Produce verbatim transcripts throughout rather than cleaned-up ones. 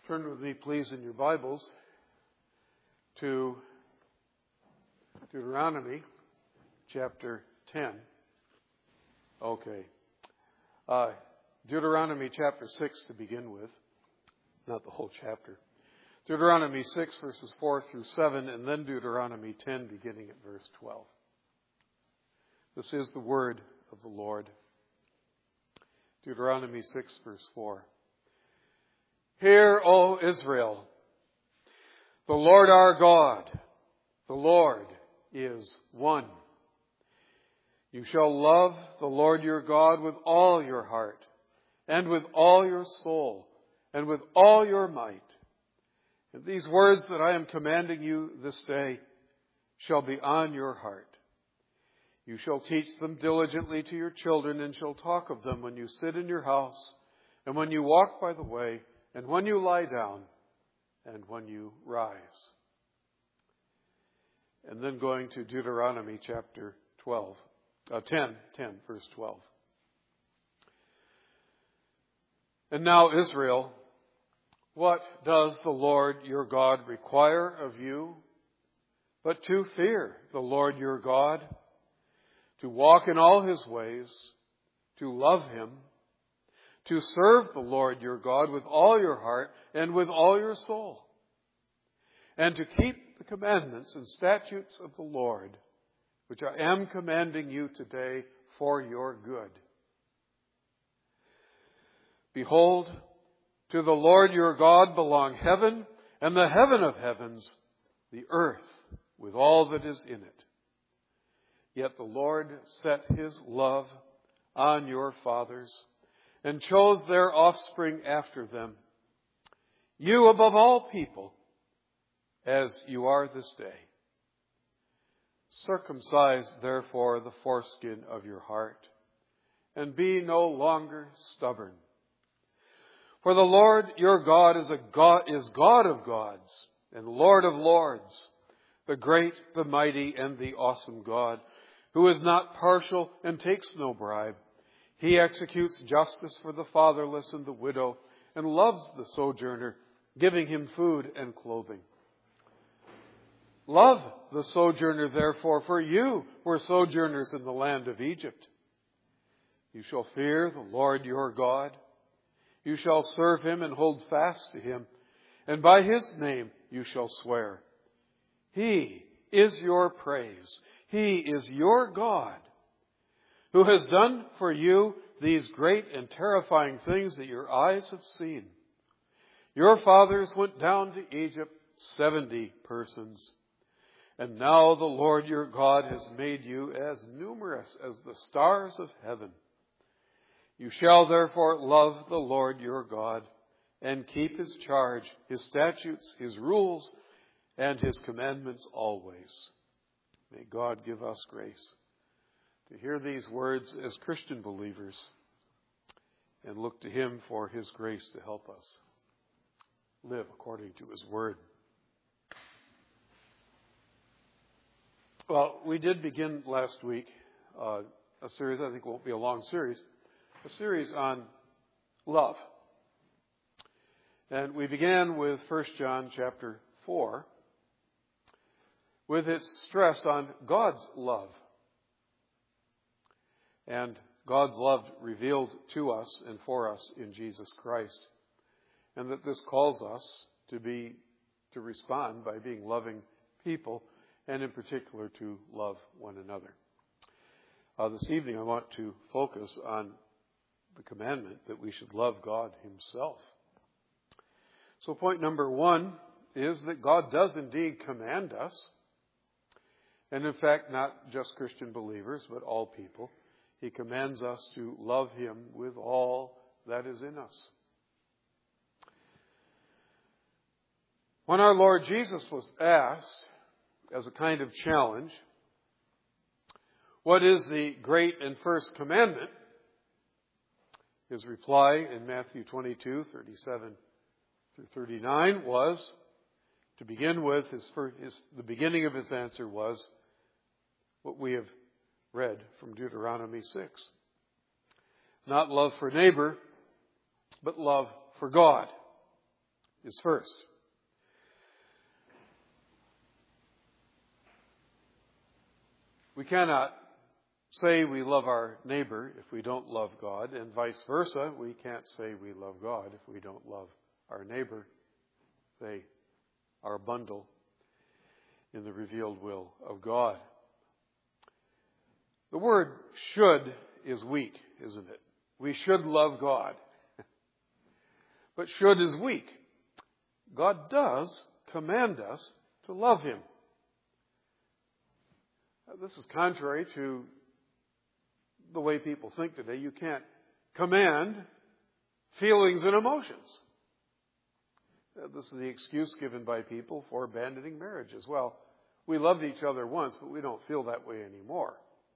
Turn with me, please, in your Bibles to Deuteronomy chapter ten. Okay. Uh, Deuteronomy chapter six to begin with. Not the whole chapter. Deuteronomy six, verses four through seven, and then Deuteronomy ten, beginning at verse twelve. This is the word of the Lord. Deuteronomy six, verse four. Hear, O Israel, the Lord our God, the Lord is one. You shall love the Lord your God with all your heart, and with all your soul, and with all your might. And these words that I am commanding you this day shall be on your heart. You shall teach them diligently to your children, and shall talk of them when you sit in your house, and when you walk by the way, and when you lie down, and when you rise. And then going to Deuteronomy chapter twelve, uh, ten, ten, verse twelve. And now, Israel, what does the Lord your God require of you, but to fear the Lord your God, to walk in all his ways, to love him, to serve the Lord your God with all your heart and with all your soul, and to keep the commandments and statutes of the Lord, which I am commanding you today for your good. Behold, to the Lord your God belong heaven and the heaven of heavens, the earth with all that is in it. Yet the Lord set his love on your fathers and chose their offspring after them, you above all people, as you are this day. Circumcise, therefore, the foreskin of your heart, and be no longer stubborn. For the Lord your God is a God, is God of gods and Lord of lords, the great, the mighty, and the awesome God, who is not partial and takes no bribe. He executes justice for the fatherless and the widow, and loves the sojourner, giving him food and clothing. Love the sojourner, therefore, for you were sojourners in the land of Egypt. You shall fear the Lord your God. You shall serve him and hold fast to him, and by his name you shall swear. He is your praise. He is your God, who has done for you these great and terrifying things that your eyes have seen. Your fathers went down to Egypt, seventy persons. And now the Lord your God has made you as numerous as the stars of heaven. You shall therefore love the Lord your God and keep his charge, his statutes, his rules, and his commandments always. May God give us grace to hear these words as Christian believers and look to him for his grace to help us live according to his word. Well, we did begin last week uh, a series, I think it won't be a long series, a series on love. And we began with First John chapter four, with its stress on God's love. And God's love revealed to us and for us in Jesus Christ. And that this calls us to be, to respond by being loving people, and in particular to love one another. Uh, this evening I want to focus on the commandment that we should love God himself. So point number one is that God does indeed command us. And in fact, not just Christian believers, but all people. He commands us to love him with all that is in us. When our Lord Jesus was asked, as a kind of challenge, what is the great and first commandment? His reply in Matthew twenty-two, thirty-seven through thirty-nine was, to begin with, his, first, his the beginning of his answer was what we have read from Deuteronomy six. Not love for neighbor, but love for God is first. We cannot say we love our neighbor if we don't love God, and vice versa. We can't say we love God if we don't love our neighbor. They are a bundle in the revealed will of God. The word should is weak, isn't it? We should love God. But should is weak. God does command us to love Him. This is contrary to the way people think today. You can't command feelings and emotions. This is the excuse given by people for abandoning marriages. Well, we loved each other once, but we don't feel that way anymore.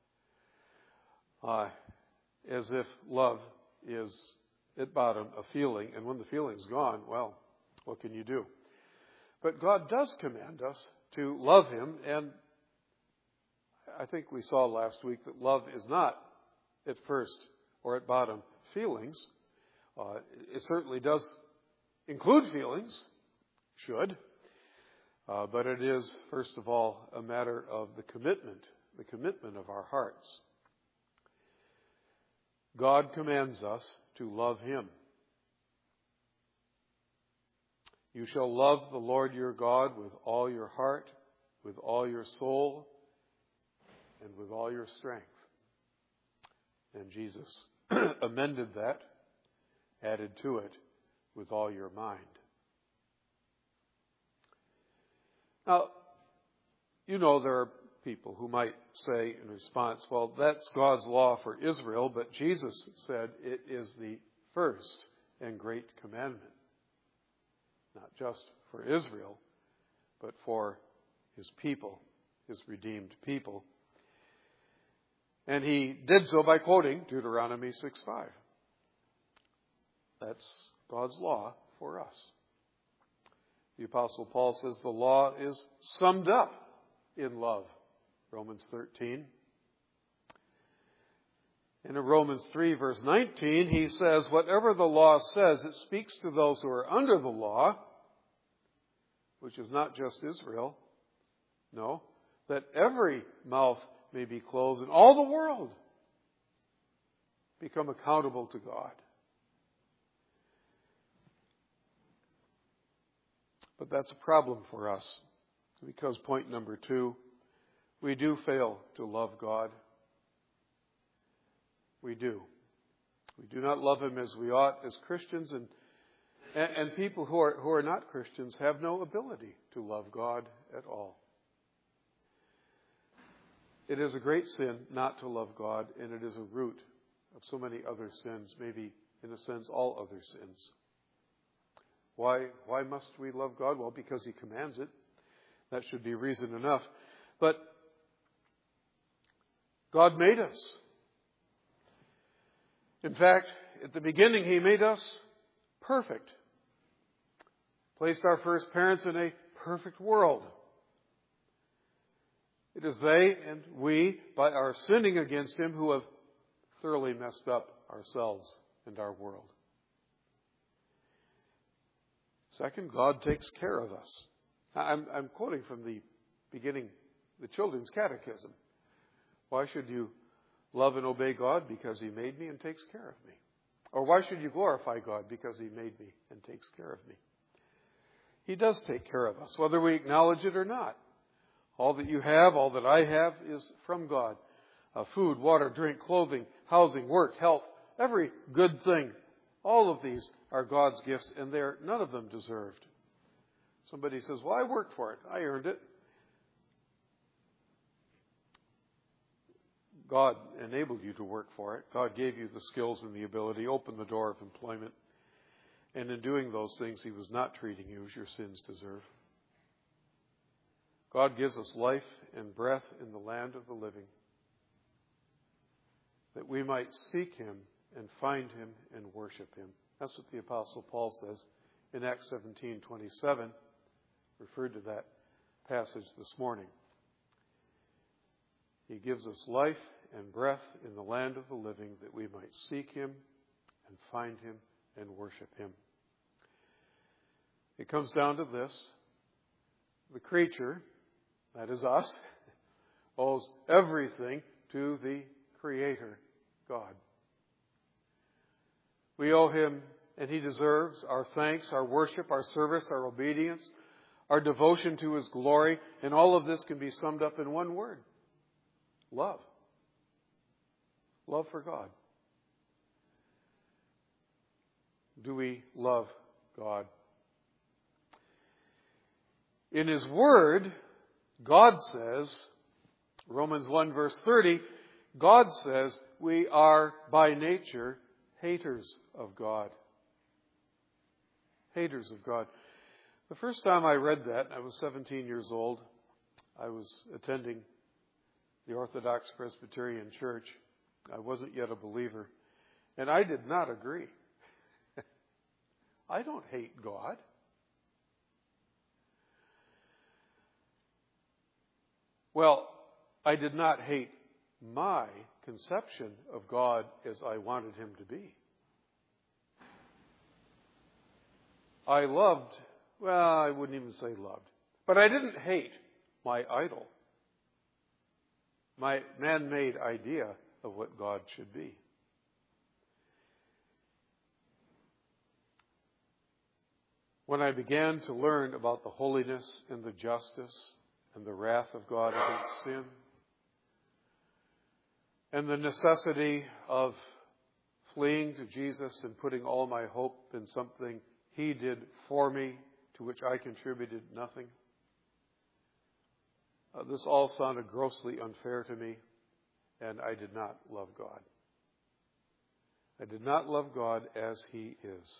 Uh, as if love is at bottom a feeling, and when the feeling's gone, well, what can you do? But God does command us to love Him, and I think we saw last week that love is not at first or at bottom feelings. Uh, it certainly does include feelings, should, uh, but it is, first of all, a matter of the commitment, the commitment of our hearts. God commands us to love Him. You shall love the Lord your God with all your heart, with all your soul, and with all your strength. And Jesus amended that, added to it, with all your mind. Now, you know there are people who might say in response, well, that's God's law for Israel, but Jesus said it is the first and great commandment. Not just for Israel, but for His people, His redeemed people. And He did so by quoting Deuteronomy six five. That's God's law for us. The Apostle Paul says the law is summed up in love. Romans thirteen. And in Romans three, verse nineteen, he says, whatever the law says, it speaks to those who are under the law, which is not just Israel. No, that every mouth may be closed and all the world become accountable to God. But that's a problem for us, because point number two, we do fail to love God. We do. We do not love Him as we ought as Christians, and and, and people who are who are not Christians have no ability to love God at all. It is a great sin not to love God, and it is a root of so many other sins, maybe in a sense all other sins. Why, why must we love God? Well, because He commands it. That should be reason enough. But God made us. In fact, at the beginning, He made us perfect. Placed our first parents in a perfect world. It is they and we, by our sinning against Him, who have thoroughly messed up ourselves and our world. Second, God takes care of us. I'm, I'm quoting from the beginning, the Children's Catechism. Why should you love and obey God? Because He made me and takes care of me. Or why should you glorify God? Because He made me and takes care of me. He does take care of us, whether we acknowledge it or not. All that you have, all that I have, is from God. Uh, food, water, drink, clothing, housing, work, health, every good thing. All of these are God's gifts, and they're none of them deserved. Somebody says, well, I worked for it. I earned it. God enabled you to work for it. God gave you the skills and the ability, opened the door of employment. And in doing those things, He was not treating you as your sins deserve. God gives us life and breath in the land of the living, that we might seek Him and find Him and worship Him. That's what the Apostle Paul says in Acts seventeen twenty-seven, referred to that passage this morning. He gives us life and breath in the land of the living, that we might seek Him and find Him and worship Him. It comes down to this. The creature, that is us, owes everything to the Creator, God. We owe Him, and He deserves our thanks, our worship, our service, our obedience, our devotion to His glory. And all of this can be summed up in one word: love. Love for God. Do we love God? In His Word, God says, Romans one verse thirty, God says we are by nature haters of God. Haters of God. The first time I read that, I was seventeen years old. I was attending the Orthodox Presbyterian Church. I wasn't yet a believer. And I did not agree. I don't hate God. Well, I did not hate my conception of God as I wanted Him to be. I loved, well, I wouldn't even say loved, but I didn't hate my idol, my man-made idea of what God should be. When I began to learn about the holiness and the justice and the wrath of God against sin, and the necessity of fleeing to Jesus and putting all my hope in something He did for me, to which I contributed nothing, uh, this all sounded grossly unfair to me, and I did not love God. I did not love God as He is.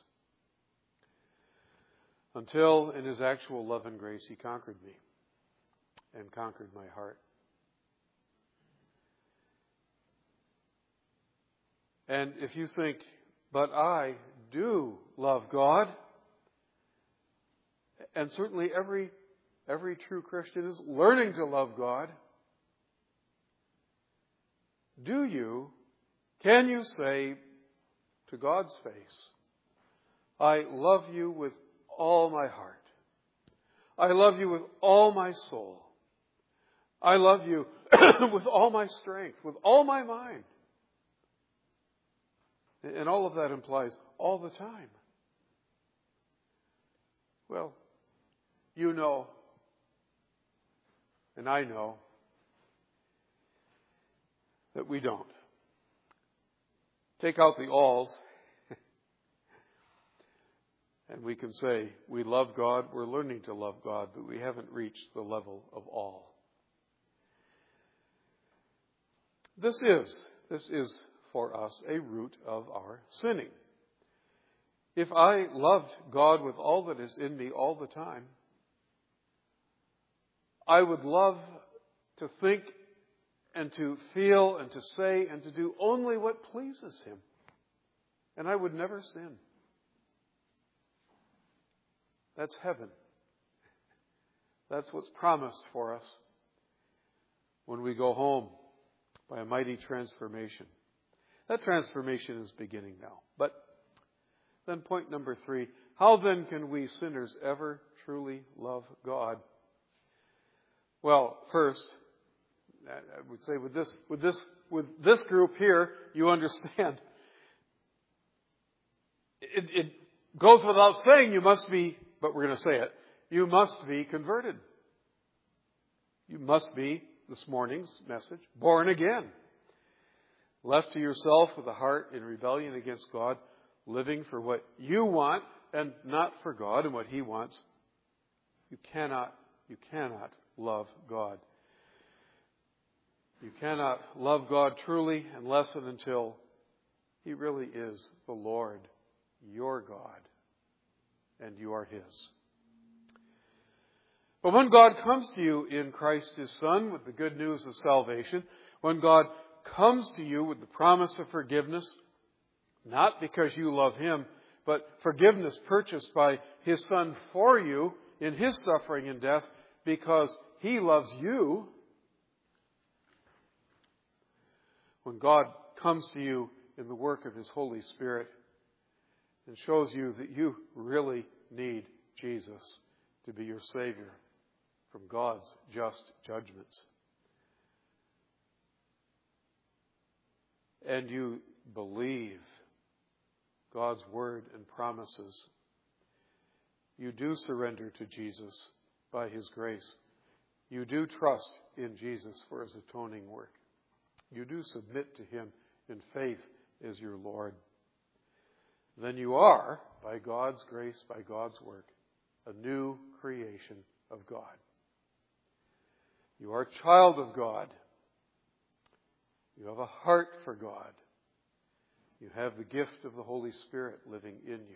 Until, in His actual love and grace, He conquered me and conquered my heart. And if you think, but I do love God, and certainly every every true Christian is learning to love God, do you, can you say to God's face, I love you with all my heart. I love you with all my soul. I love you with all my strength, with all my mind. And all of that implies all the time. Well, you know, and I know, that we don't. Take out the alls, and we can say we love God, we're learning to love God, but we haven't reached the level of all. This is, this is for us a root of our sinning. If I loved God with all that is in me all the time, I would love to think and to feel and to say and to do only what pleases Him. And I would never sin. That's heaven. That's what's promised for us when we go home by a mighty transformation. That transformation is beginning now. But then point number three, how then can we sinners ever truly love God? Well, first, I would say with this, with this, with this group here, you understand. It, it goes without saying you must be, but we're going to say it, you must be converted. You must be, this morning's message, born again. Left to yourself with a heart in rebellion against God, living for what you want and not for God and what He wants. You cannot, you cannot love God. You cannot love God truly unless and until He really is the Lord, your God, and you are His. But when God comes to you in Christ His Son with the good news of salvation, when God comes to you with the promise of forgiveness, not because you love Him, but forgiveness purchased by His Son for you in His suffering and death because He loves you. When God comes to you in the work of His Holy Spirit and shows you that you really need Jesus to be your Savior from God's just judgments. And you believe God's word and promises. You do surrender to Jesus by His grace. You do trust in Jesus for His atoning work. You do submit to Him in faith as your Lord. Then you are, by God's grace, by God's work, a new creation of God. You are a child of God. You have a heart for God. You have the gift of the Holy Spirit living in you.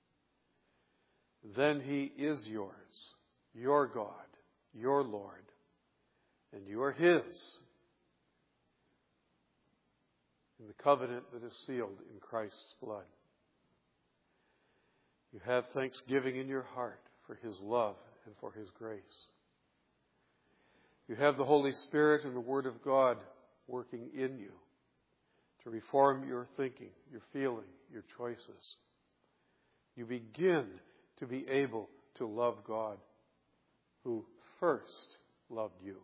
Then He is yours, your God, your Lord, and you are His in the covenant that is sealed in Christ's blood. You have thanksgiving in your heart for His love and for His grace. You have the Holy Spirit and the Word of God working in you to reform your thinking, your feeling, your choices. You begin to be able to love God, who first loved you.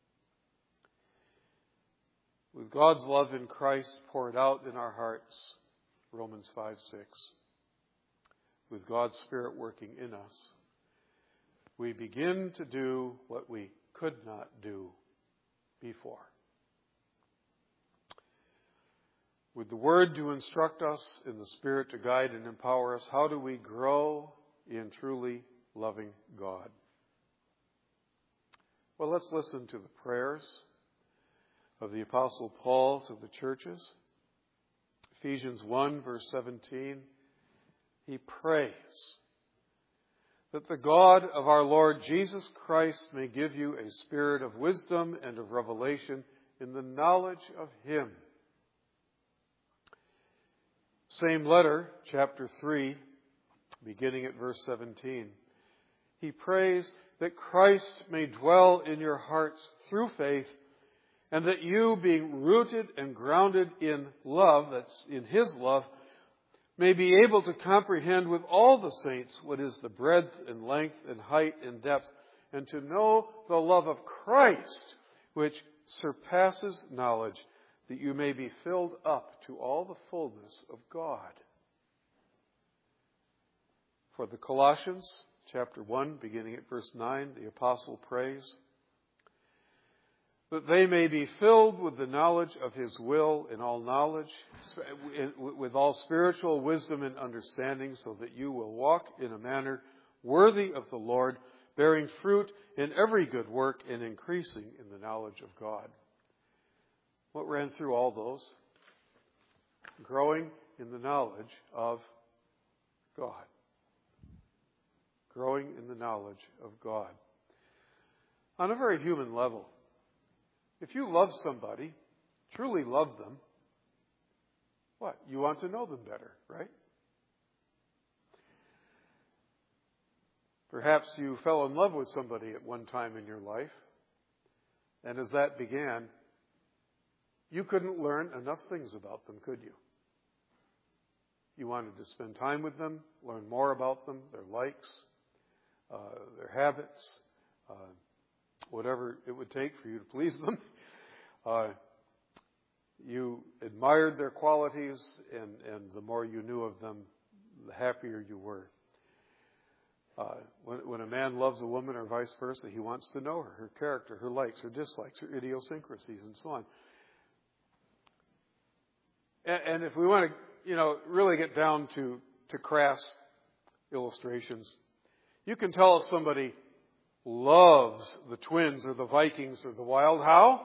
With God's love in Christ poured out in our hearts, Romans five six, with God's Spirit working in us, we begin to do what we could not do before. With the Word to instruct us, in the Spirit to guide and empower us, how do we grow in truly loving God? Well, let's listen to the prayers of the Apostle Paul to the churches. Ephesians one, verse seventeen, he prays that the God of our Lord Jesus Christ may give you a spirit of wisdom and of revelation in the knowledge of Him. Same letter, chapter three, beginning at verse seventeen. He prays that Christ may dwell in your hearts through faith, and that you, being rooted and grounded in love, that's in His love, may be able to comprehend with all the saints what is the breadth and length and height and depth, and to know the love of Christ, which surpasses knowledge, that you may be filled up to all the fullness of God. For the Colossians, chapter one, beginning at verse nine, the apostle prays that they may be filled with the knowledge of His will in all knowledge, with all spiritual wisdom and understanding, so that you will walk in a manner worthy of the Lord, bearing fruit in every good work and increasing in the knowledge of God. What ran through all those? Growing in the knowledge of God. Growing in the knowledge of God. On a very human level, if you love somebody, truly love them, what? You want to know them better, right? Perhaps you fell in love with somebody at one time in your life, and as that began, you couldn't learn enough things about them, could you? You wanted to spend time with them, learn more about them, their likes, uh, their habits, uh, whatever it would take for you to please them. Uh, you admired their qualities, and, and the more you knew of them, the happier you were. Uh, when, when a man loves a woman or vice versa, he wants to know her, her character, her likes, her dislikes, her idiosyncrasies, and so on. And, and if we want to, you know, really get down to, to crass illustrations, you can tell if somebody loves the Twins or the Vikings or the Wild. How?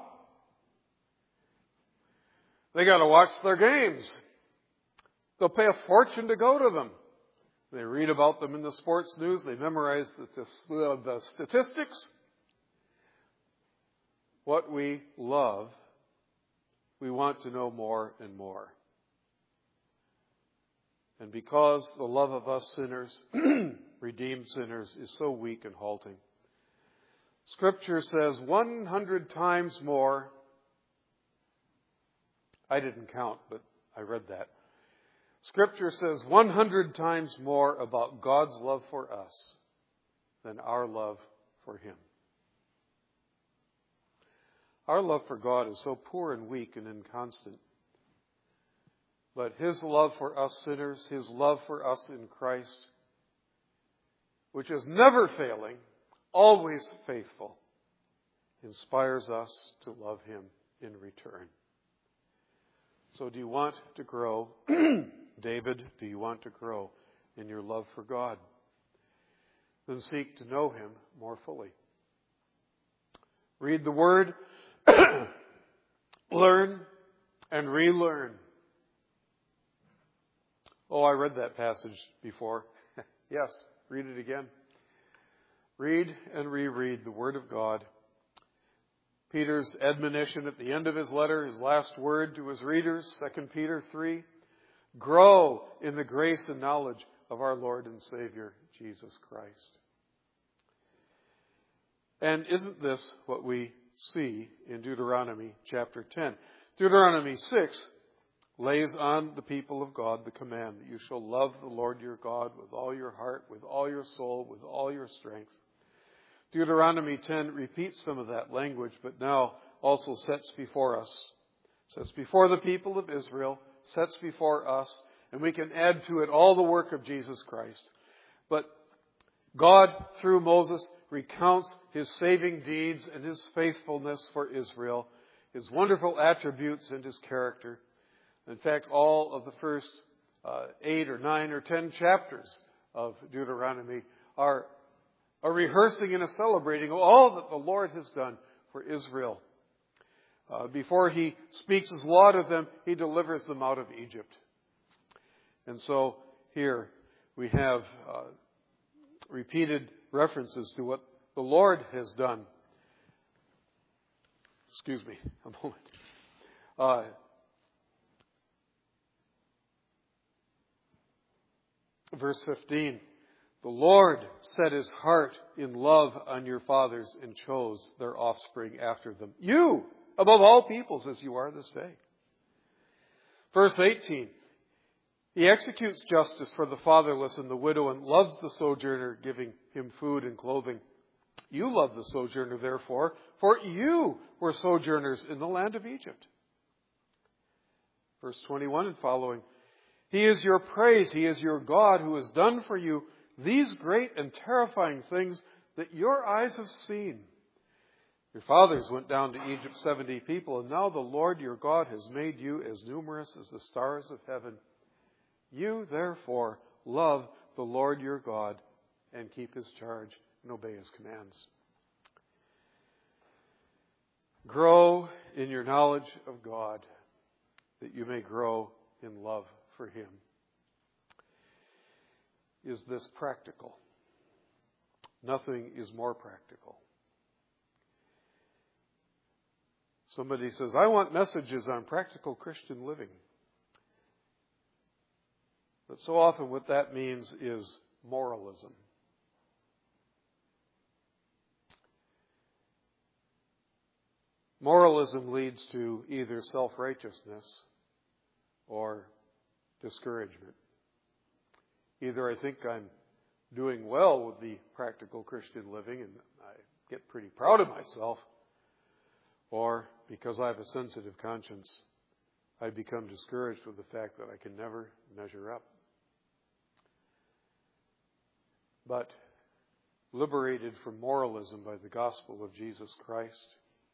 They got to watch their games. They'll pay a fortune to go to them. They read about them in the sports news. They memorize the, the, the statistics. What we love, we want to know more and more. And because the love of us sinners, redeemed sinners, is so weak and halting, Scripture says one hundred times more. I didn't count, but I read that. Scripture says one hundred times more about God's love for us than our love for Him. Our love for God is so poor and weak and inconstant. But His love for us sinners, His love for us in Christ, which is never failing, always faithful, inspires us to love Him in return. So do you want to grow, David, do you want to grow in your love for God? Then seek to know Him more fully. Read the Word, learn and relearn. Oh, I read that passage before. Yes, read it again. Read and reread the Word of God. Peter's admonition at the end of his letter, his last word to his readers, Second Peter three, grow in the grace and knowledge of our Lord and Savior, Jesus Christ. And isn't this what we see in Deuteronomy chapter ten? Deuteronomy six lays on the people of God the command that you shall love the Lord your God with all your heart, with all your soul, with all your strength. Deuteronomy ten repeats some of that language, but now also sets before us, sets before the people of Israel, sets before us, and we can add to it all the work of Jesus Christ. But God, through Moses, recounts His saving deeds and His faithfulness for Israel, His wonderful attributes and His character. In fact, all of the first uh, eight or nine or ten chapters of Deuteronomy are a rehearsing and a celebrating of all that the Lord has done for Israel. Uh, before He speaks His law to them, He delivers them out of Egypt. And so here we have uh, repeated references to what the Lord has done. Excuse me a moment. Uh, verse fifteen. The Lord set His heart in love on your fathers and chose their offspring after them. You, above all peoples, as you are this day. Verse eighteen. He executes justice for the fatherless and the widow and loves the sojourner, giving him food and clothing. You love the sojourner, therefore, for you were sojourners in the land of Egypt. Verse twenty-one and following. He is your praise. He is your God who has done for you these great and terrifying things that your eyes have seen. Your fathers went down to Egypt, seventy people, and now the Lord your God has made you as numerous as the stars of heaven. You, therefore, love the Lord your God and keep His charge and obey His commands. Grow in your knowledge of God, that you may grow in love for Him. Is this practical? Nothing is more practical. Somebody says, I want messages on practical Christian living. But so often what that means is moralism. Moralism leads to either self-righteousness or discouragement. Either I think I'm doing well with the practical Christian living and I get pretty proud of myself, or because I have a sensitive conscience, I become discouraged with the fact that I can never measure up. But liberated from moralism by the gospel of Jesus Christ,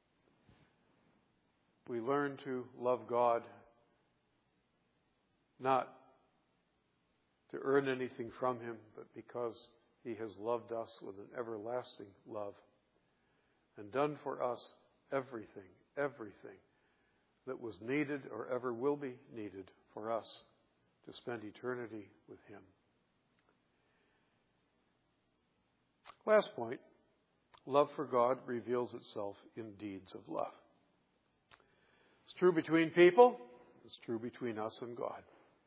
we learn to love God not to earn anything from Him, but because He has loved us with an everlasting love and done for us everything, everything that was needed or ever will be needed for us to spend eternity with Him. Last point, love for God reveals itself in deeds of love. It's true between people, it's true between us and God.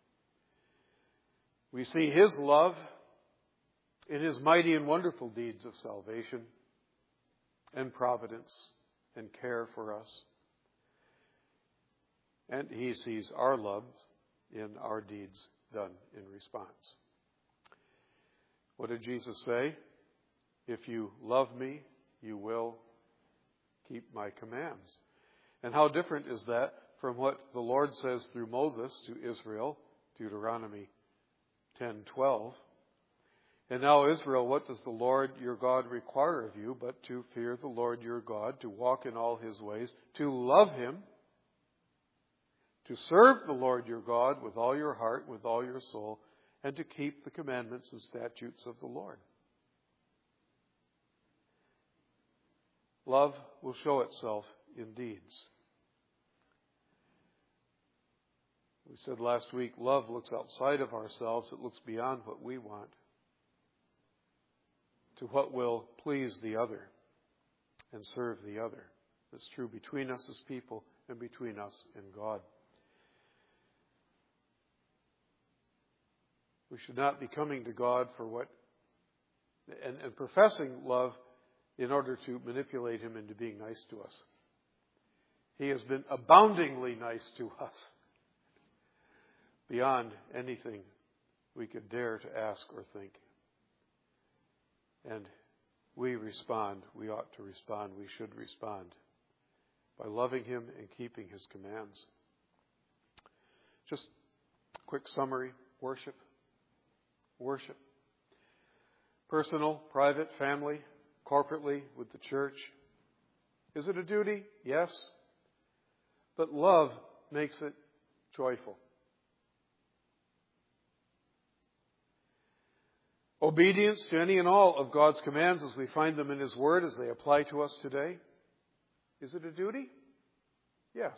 We see His love in His mighty and wonderful deeds of salvation and providence and care for us. And He sees our love in our deeds done in response. What did Jesus say? If you love me, you will keep my commands. And how different is that from what the Lord says through Moses to Israel, Deuteronomy ten twelve. And now, Israel, what does the Lord your God require of you but to fear the Lord your God, to walk in all his ways, to love him, to serve the Lord your God with all your heart, with all your soul, and to keep the commandments and statutes of the Lord. Love will show itself in deeds. We said last week, love looks outside of ourselves. It looks beyond what we want to what will please the other and serve the other. That's true between us as people and between us and God. We should not be coming to God for what, and, and professing love in order to manipulate him into being nice to us. He has been aboundingly nice to us, beyond anything we could dare to ask or think. And we respond, we ought to respond, we should respond by loving him and keeping his commands. Just a quick summary. Worship. Worship. Personal, private, family, corporately, with the church. Is it a duty? Yes. But love makes it joyful. Obedience to any and all of God's commands as we find them in his word, as they apply to us today. Is it a duty? Yes.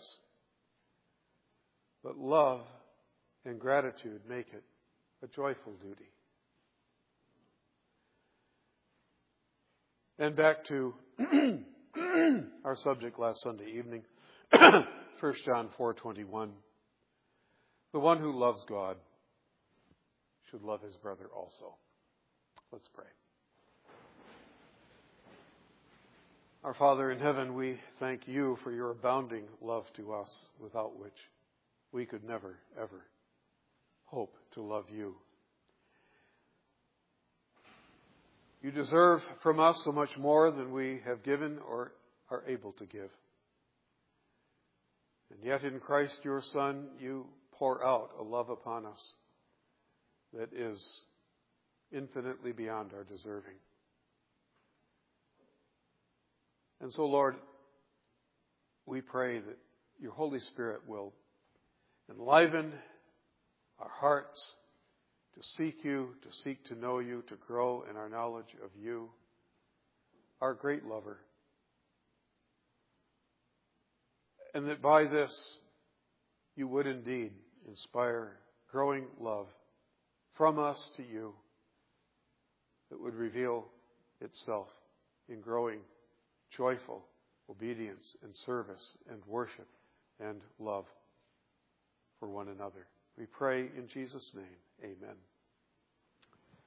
But love and gratitude make it a joyful duty. And back to our subject last Sunday evening, First John four twenty-one. The one who loves God should love his brother also. Let's pray. Our Father in heaven, we thank you for your abounding love to us, without which we could never, ever hope to love you. You deserve from us so much more than we have given or are able to give. And yet in Christ your Son, you pour out a love upon us that is infinitely beyond our deserving. And so, Lord, we pray that your Holy Spirit will enliven our hearts to seek you, to seek to know you, to grow in our knowledge of you, our great lover. And that by this you would indeed inspire growing love from us to you that would reveal itself in growing joyful obedience and service and worship and love for one another. We pray in Jesus' name. Amen.